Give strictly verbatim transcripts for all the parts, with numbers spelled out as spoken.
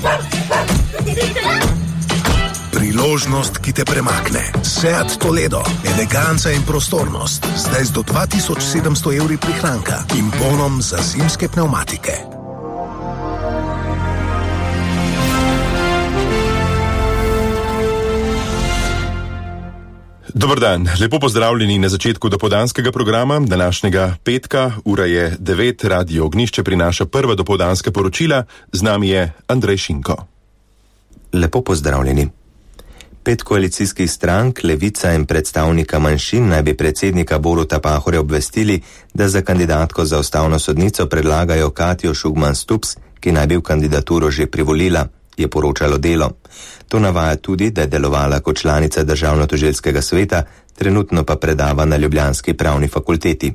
Priložnost, ki te premakne. Seat Toledo. Eleganca in prostornost. Zdaj z do dva tisoč sedemsto evri prihranka in bonom za zimske pnevmatike. Dobar dan, lepo pozdravljeni na začetku dopoldanskega programa, današnjega petka, ura je devet, Radio Ognjišče prinaša prva dopoldanska poročila, z nami je Andrej Šinko. Lepo pozdravljeni. Pet koalicijskih strank, Levica in predstavnika manjšin naj bi predsednika Boruta Pahorja obvestili, da za kandidatko za ustavno sodnico predlagajo Katjo Šugman Stups, ki naj bi v kandidaturo že privolila, je poročalo Delo. To navaja tudi, da je delovala kot članica Državnotožilskega sveta, trenutno pa predava na ljubljanski pravni fakulteti.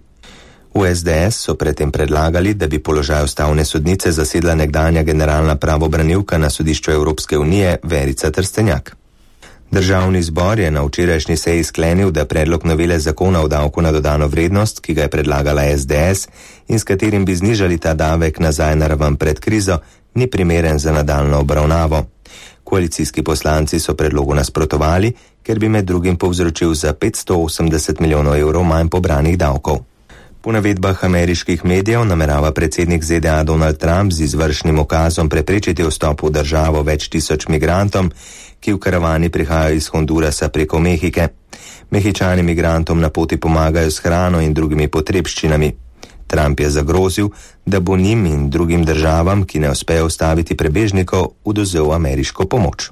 V es de es so predtem predlagali, da bi položaj ustavne sodnice zasedla nekdanja generalna pravobranilka na sodišču Evropske unije Verica Trstenjak. Državni zbor je na včerajšnji seji sklenil, da predlog novele zakona o davku na dodano vrednost, ki ga je predlagala es de es in s katerim bi znižali ta davek nazaj na raven pred krizo, ni primeren za nadaljno obravnavo. Koalicijski poslanci so predlogu nasprotovali, ker bi med drugim povzročil za petsto osemdeset milijonov evrov manj pobranih davkov. Po navedbah ameriških medijev namerava predsednik ze de a Donald Trump z izvršnim ukazom preprečiti vstop v državo več tisoč migrantom, ki v karavani prihajajo iz Hondurasa preko Mehike. Mehičani migrantom na poti pomagajo s hrano in drugimi potrebščinami. Trump je zagrozil, da bo njim in drugim državam, ki ne uspejo ustaviti prebežnikov, odvzel ameriško pomoč.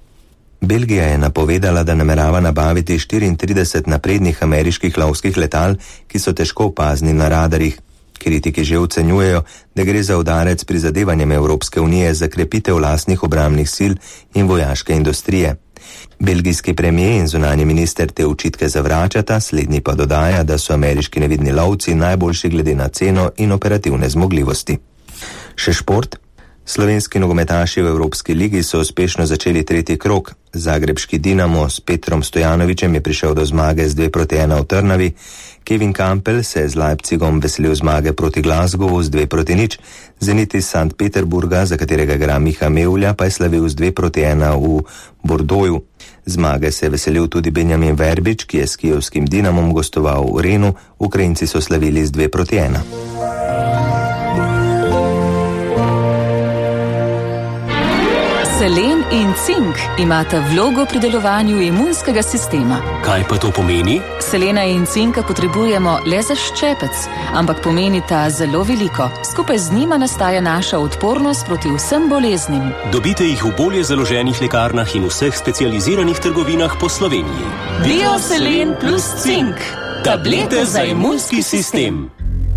Belgija je napovedala, da namerava nabaviti štiriintrideset naprednih ameriških lovskih letal, ki so težko opazni na radarjih. Kritiki že ocenjujejo, da gre za udarec prizadevanjem Evropske unije za krepitev lastnih obrambnih sil in vojaške industrije. Belgijski premijer in zunanji minister te očitke zavračata, slednji pa dodaja, da so ameriški nevidni lovci najboljši glede na ceno in operativne zmogljivosti. Še šport. Slovenski nogometaši v Evropski ligi so uspešno začeli tretji krog. Zagrebški Dinamo s Petrom Stojanovićem je prišel do zmage z dve proti ena v Trnavi. Kevin Campbell se je z Leipzigom veselil zmage proti Glasgowu z dve proti nič. Zenit iz Sankt Peterburga, za katerega igra Miha Mevlja, pa je slavil z dve proti ena v Bordeauxu. Zmage se je veselil tudi Benjamin Verbič, ki je s kijevskim Dinamom gostoval v Renu. Ukrajinci so slavili z dve proti ena. Selen in cink imata vlogo pri delovanju imunskega sistema. Kaj pa to pomeni? Selena in cinka potrebujemo le za ščepec, ampak pomenita zelo veliko. Skupaj z njima nastaja naša odpornost proti vsem boleznim. Dobite jih v bolje založenih lekarnah in vseh specializiranih trgovinah po Sloveniji. Bioselen plus cink. Tablete za imunski sistem.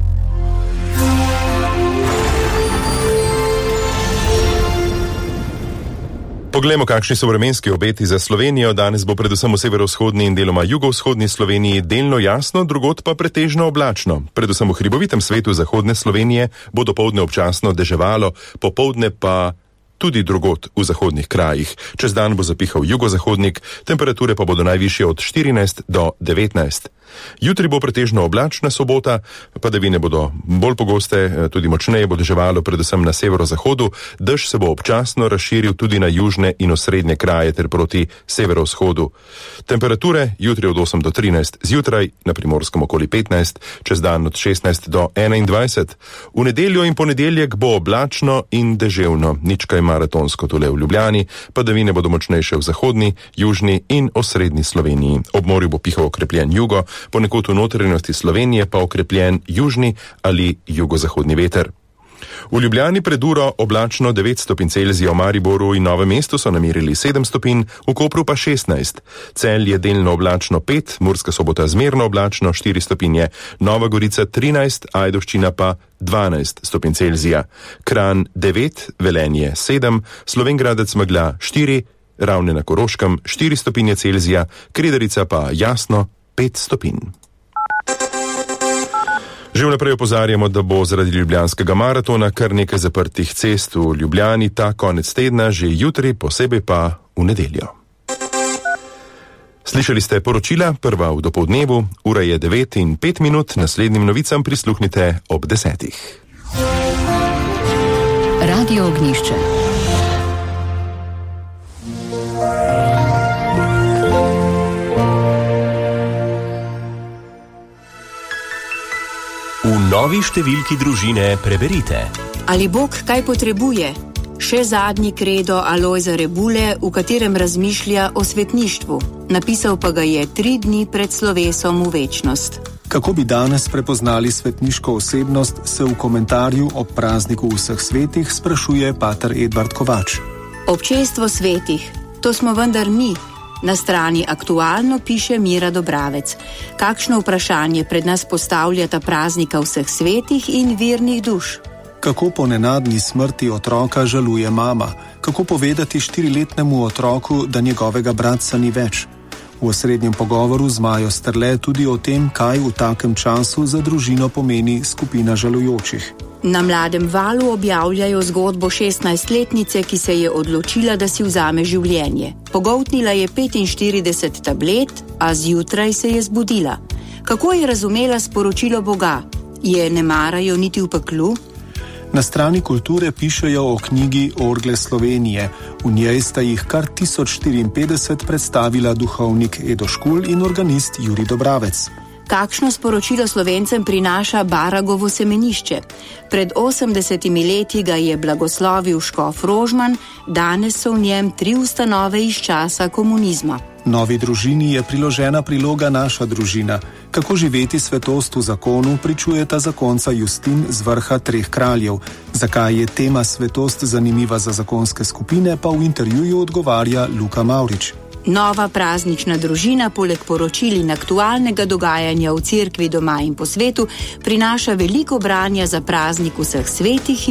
Poglejmo, kakšni so vremenski obeti za Slovenijo. Danes bo predvsem v severovzhodni in deloma jugovzhodni Sloveniji delno jasno, drugod pa pretežno oblačno. Predvsem v hribovitem svetu zahodne Slovenije bo dopoldne občasno deževalo, popoldne pa tudi drugod v zahodnih krajih. Čez dan bo zapihal jugozahodnik, temperature pa bodo najvišje od štirinajst do devetnajst. Jutri bo pretežno oblačna sobota, padavine bodo bolj pogoste, tudi močneje bo deževalo predvsem na severozahodu, dež se bo občasno razširil tudi na južne in osrednje kraje ter proti severovzhodu. Temperature jutri od osem do trinajst, zjutraj na Primorskem okoli petnajst, čez dan od šestnajst do enaindvajset. V nedeljo in ponedeljek bo oblačno in deževno, nič kaj maratonsko tule v Ljubljani, padavine bodo močnejše v zahodni, južni in osrednji Sloveniji. Ob morju bo pihal okrepljen jugo, ponekod v notranjosti Slovenije pa okrepljen južni ali jugozahodni veter. V Ljubljani pred uro oblačno devet stopinj Celzija, v Mariboru in Novem mestu so namerili sedem stopinj, v Kopru pa šestnajst. Celje delno oblačno pet, Murska Sobota zmerno oblačno štiri stopinje, Nova Gorica trinajst, Ajdovščina pa dvanajst stopinj Celzija. Kranj devet, Velenje sedem, Slovenj Gradec megla štiri, Ravne na Koroškem štiri stopinje Celzija, Kredarica pa jasno pet stopinj. Že vnaprej opozarjamo, da bo zaradi ljubljanskega maratona kar nekaj zaprtih cest v Ljubljani ta konec tedna, že jutri, posebej pa v nedeljo. Slišali ste poročila, prva v dopoldnevu, ura je devet in pet minut, naslednjim novicam prisluhnite ob desetih. Radio Ognjišče. novi številki družine preberite. Ali Bog kaj potrebuje? Še zadnji kredo Alojza Rebule, v katerem razmišlja o svetništvu. Napisal pa ga je tri dni pred slovesom v večnost. Kako bi danes prepoznali svetniško osebnost, se v komentarju ob prazniku vseh svetih sprašuje pater Edvard Kovač. Občestvo svetih, to smo vendar mi. Na strani Aktualno piše Mira Dobravec. Kakšno vprašanje pred nas postavljata praznika vseh svetih in virnih duš? Kako po nenadni smrti otroka žaluje mama? Kako povedati štiriletnemu otroku, da njegovega bratca ni več? V osrednjem pogovoru z Majo Sterle tudi o tem, kaj v takem času za družino pomeni skupina žalujočih. Na Mladem valu objavljajo zgodbo šestnajstletnice, ki se je odločila, da si vzame življenje. Pogoltnila je petinštirideset tablet, a zjutraj se je zbudila. Kako je razumela sporočilo Boga? Je ne marajo niti v peklu? Na strani Kulture pišejo o knjigi Orgle Slovenije. V njej sta jih kar tisoč štiriinpetdeset predstavila duhovnik Edo Škulj in organist Jurij Dobravec. Kakšno sporočilo Slovencem prinaša Baragovo semenišče? Pred osemdesetimi leti ga je blagoslovil škof Rožman, danes so v njem tri ustanove iz časa komunizma. Novi družini je priložena priloga Naša družina. Kako živeti svetost v zakonu, pričujeta zakonca Justin z vrha Treh kraljev. Zakaj je tema svetost zanimiva za zakonske skupine, pa v intervjuju odgovarja Luka Mavrič. Nova praznična družina poleg poročil in aktualnega dogajanja v cerkvi doma in po svetu prinaša veliko branja za praznik vseh svetih